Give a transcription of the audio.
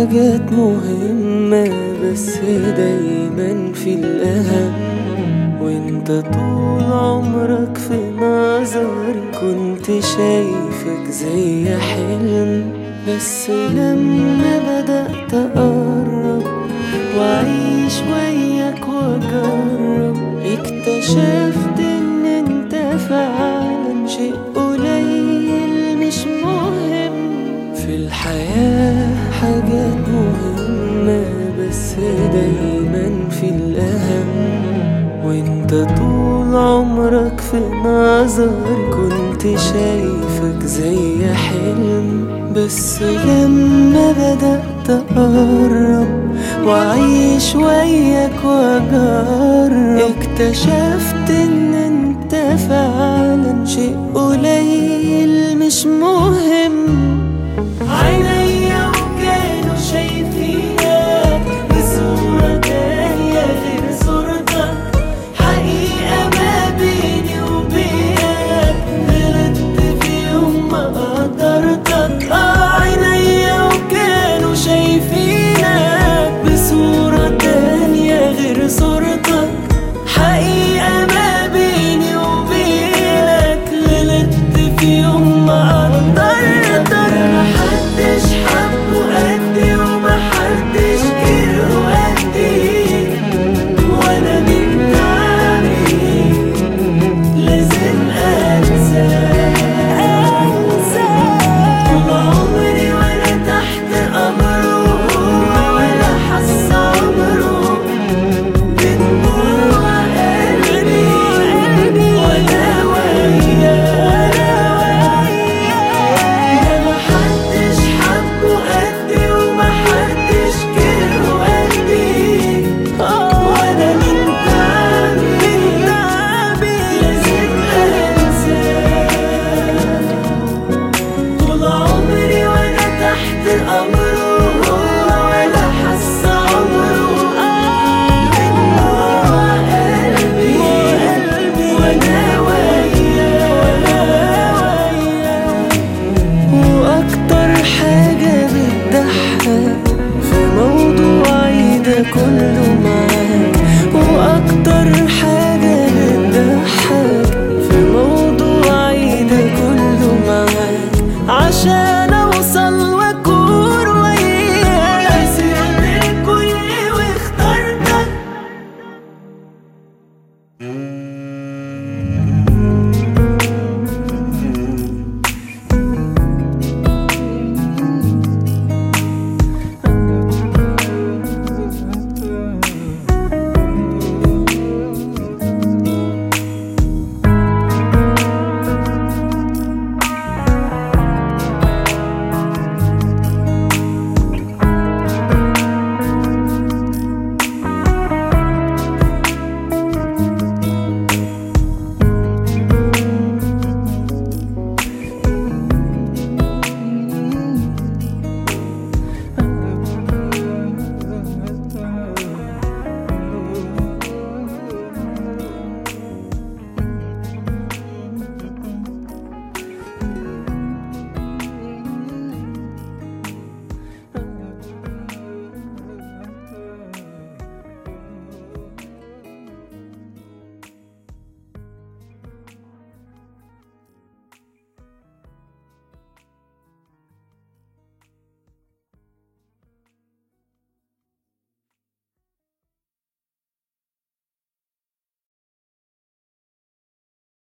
حاجات مهمة بس دايما في الأهم، وانت طول عمرك في نظري كنت شايفك زي حلم. بس لما بدأت أقرب وأعيش وياك وأجرب، اكتشفت إن انت فعلا شيء قليل مش مهم. في الحياة حاجات مهمة بس دايما في الأهم، وانت طول عمرك في نظري كنت شايفك زي حلم. بس لما بدأت أقرب وأعيش وياك وأجرب، اكتشفت إن انت فعلا شيء قليل مش مهم.